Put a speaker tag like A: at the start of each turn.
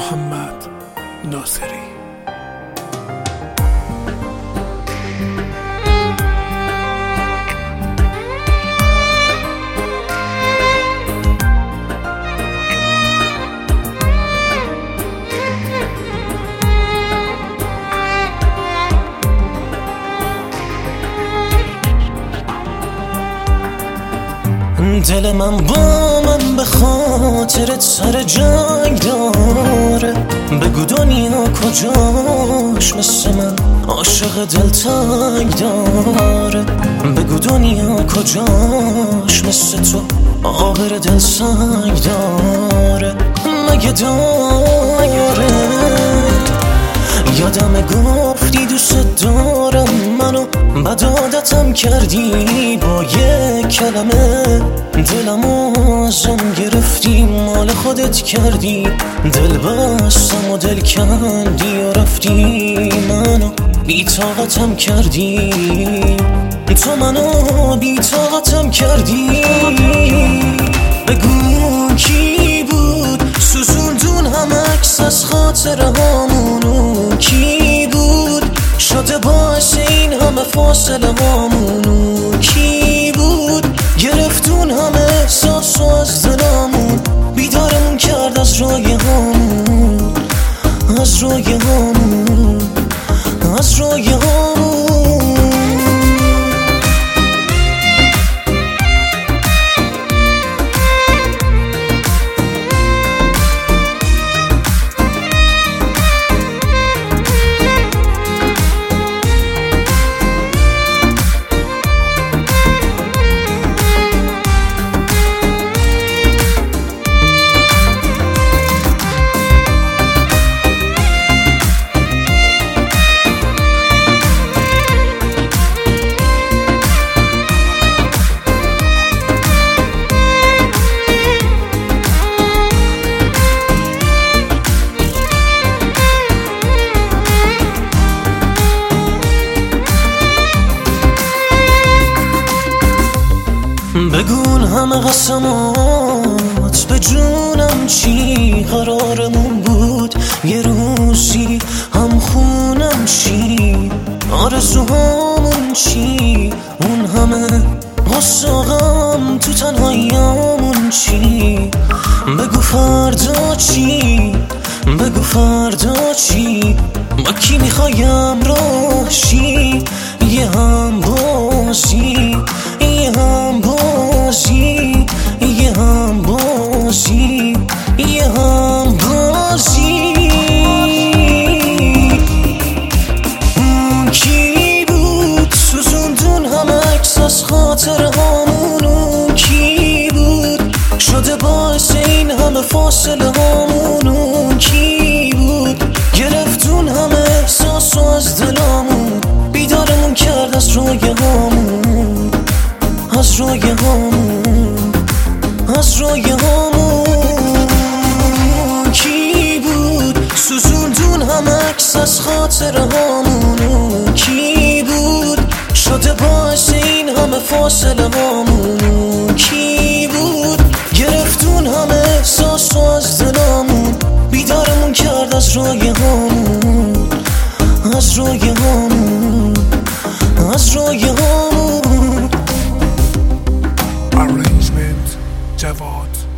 A: محمد ناصری.
B: دل من با من به خاطرت سر جنگ داره. بگو دنیا کجاش مثل من عاشق دلتنگ داره. بگو دنیا کجاش مثل تو عابر دل سنگ داره. مگه داره؟ یادم گفتی دوست دارم منو، بد عادتم کردی با یک کلمه. دلمو ازم گرفتی مال خودت کردی. دل بستم و دل کندی و رفتی، منو بی طاقتم کردی. تو منو بی طاقتم کردی. بگو کی بود سوزوندون هم عکس از خاطر هامونو؟ کی بود شده باعث این همه فاصله هامونو؟ کی بود گرفتون همه احساسو از دلامون؟ بیدارمون کرد از رای هامون، از رای هامون، از رای هامون. بگون همه قسمات به جونم چی قرارمون بود یه روزی هم خونم چی، آرزوهامون چی، اون همه غصه و غم تو تنهاییامون چی. بگو فردا چی، بگو فردا چی، با کی میخوایم راشی؟ یه هم بازی، یه هم بازی، یه هم بازی، یه هم بازی. اون کی بود سوزوندون همه عکس از خاطر هامونو؟ کی بود شده باعث این همه فاصله هامونو؟ کی بود گرفتون همه احساسو از دلامون؟ بیدارمون کرد از رای هامون، از رای هامون، از رای هامون. کی بود سوزوندون همه عکس از خاطر هامونو؟ کی بود شده باعث این همه فاصله هامونو؟ کی بود گرفتون همه احساسو از دلامون؟ بیدارمون کرد از رای هامون، از رای هامون، از رای هامون.
A: Arrangement جواد.